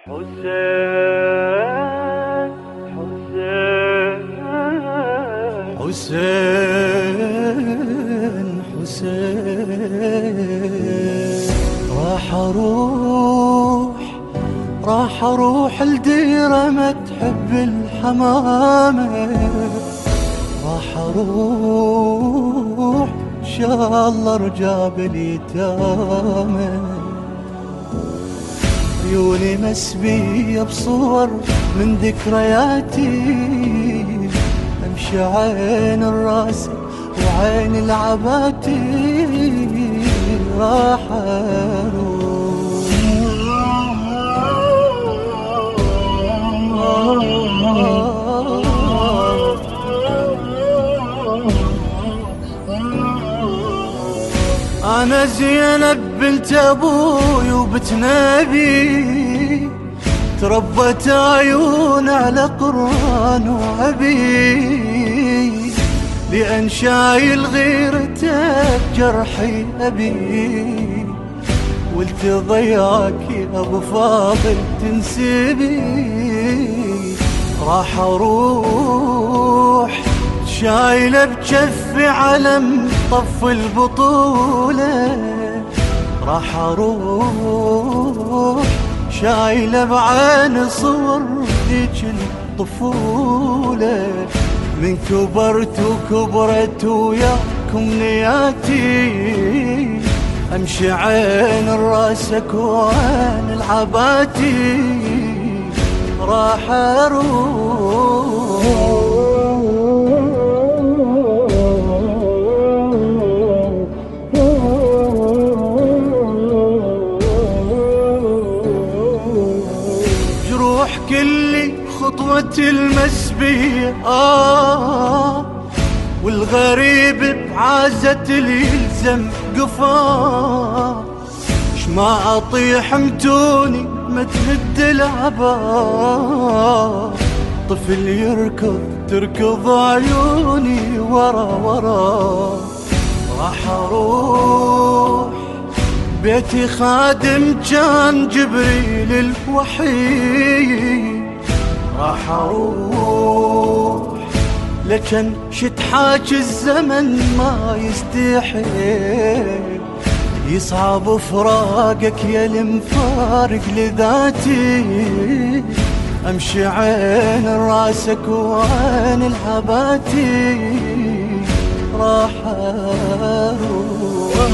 حسين حسين حسين حسين راح اروح لديرة ما تحب الحمامة، راح اروح ان شاء الله ارجع باليتامى. عيوني مسبية بصور من ذكرياتي، امشي عين الراس وعين العباتي، راح اروح. أنا زينب بنت أبوي وبنت نبي، تربت عيون على قرآن وعبي، لأن شايل غيرته بجرحي أبي، والتضيعك يا أبو فاضل تنسبي. راح أروح شايلة بجفي علم طف البطولة، راح اروح شايلة بعين صور ذيك الطفولة. من كبرت وكبرت وياكم نياتي، امشي عين راسك وعين العباتي، راح اروح. كل خطوة المسبية والغريب بعازة اللي يلزم قفا، شما اطيح متوني ما تهد العبا، طفل يركض تركض عيوني ورا ورا. راح اروح بيتي خادم كان جبريل الوحي، راح اروح لكن شتحاج الزمن ما يستحي، يصعب فراقك يا المفارق لذاتي، امشي عين راسك وعين العباتي، راح اروح.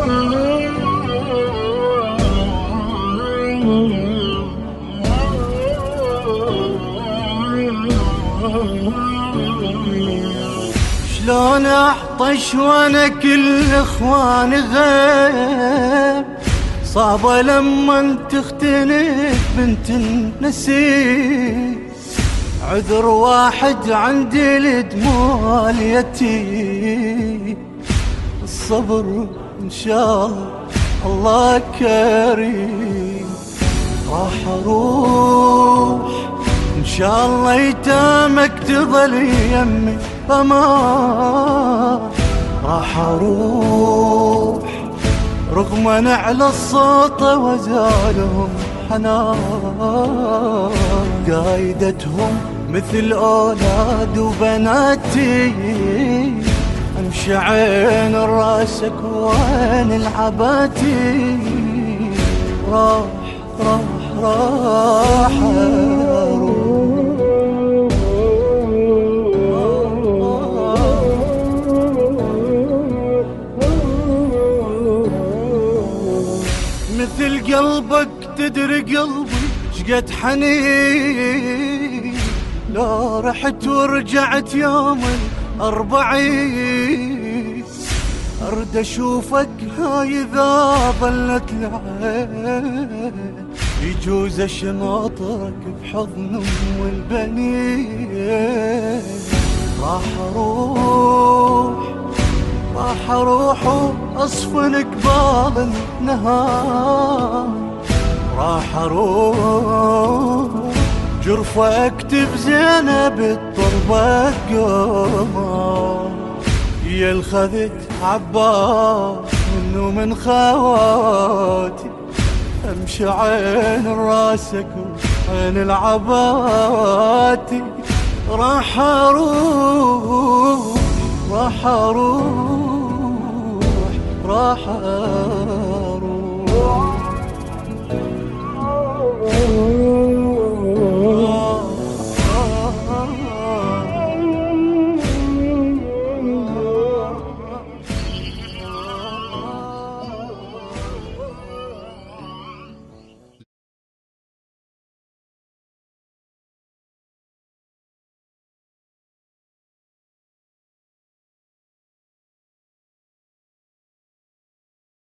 شلون احطش وانا كل اخواني غيب، صعبة لما تختلف بنت النسيب، عذر واحد عندي لدموع اليتيم، الصبر ان شاء الله كريم. راح اروح ان شاء الله يتامك تظل يمي امان، راح اروح رغم نعل الصوت وزالهم حنان، قايدتهم مثل اولاد وبناتي، امشي عين راسك وعين العباتي، راح اروح. مثل قلبك تدري قلبي شقد حنين، لو رحت ورجعت يوم الأربعين، أرد أشوفك هاي إذا ظلت العين، يجوز أشناطرك بحضن أم البنين. راح أروح وأصفن قبال النهار، راح أروح جرفة أكتب زينب الطربة قمر، يا الخذت عباس منه من خواتي، امشي عين راسك وعين العباتي، راح اروح راح اروح راح